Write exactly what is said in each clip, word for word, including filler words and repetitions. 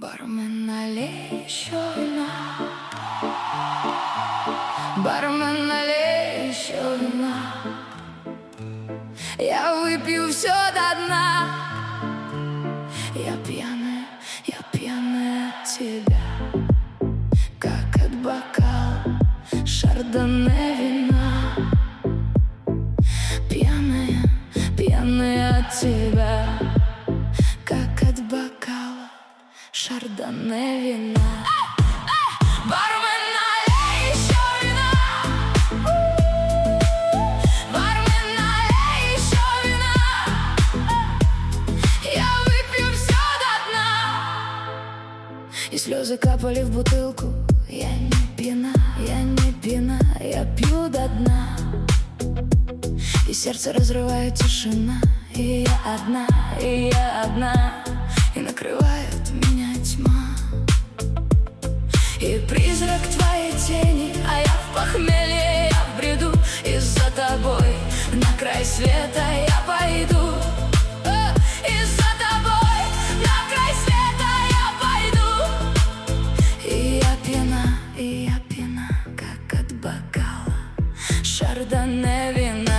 Бармен, налей еще вина. Бармен, налей еще вина. Я выпью все до дна. Я пьяная, я пьяная от тебя, как от бокала шардоне вина. Пьяная, пьяная от тебя, как от бокала шардоне вина. Бармен, налей еще вина. Бармен, налей еще вина. Я выпью все до дна. И слезы капали в бутылку. Я не пьяна, я не пьяна, я пью до дна. И сердце разрывает тишина. И я одна, и я одна. И накрывает меня тьма. И призрак твоей тени, а я в похмелье, я в бреду. И за тобой на край света я пойду. О, и за тобой на край света я пойду. И я пьяна, и я пьяна, как от бокала шардоне вина.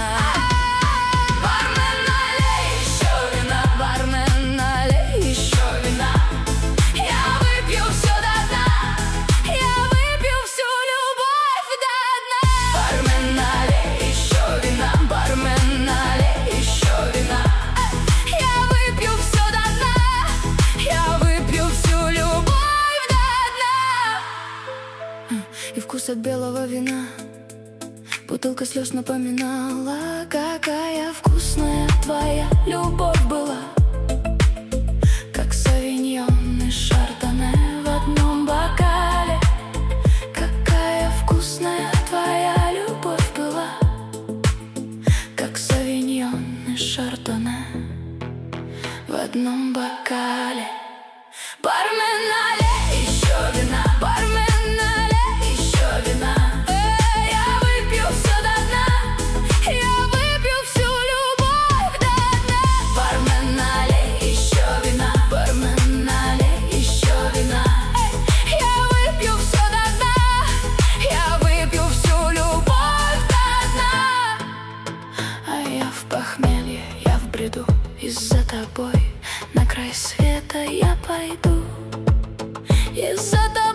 И вкус от белого вина. Бутылка слез напоминала, какая вкусная твоя любовь была. Как савиньон и шардоне в одном бокале. Какая вкусная твоя любовь была. Как савиньон и шардоне в одном бокале. Бармен, налей еще вина. Бармен, налей еще вина. Я выпью все до дна. Я выпью всю любовь до дна. Бармен, налей еще вина. Бармен, налей еще вина. Я выпью все до дна. Я выпью всю любовь до дна. А я в похмелье, я в бреду. И за тобой на край света я пойду. И за тобой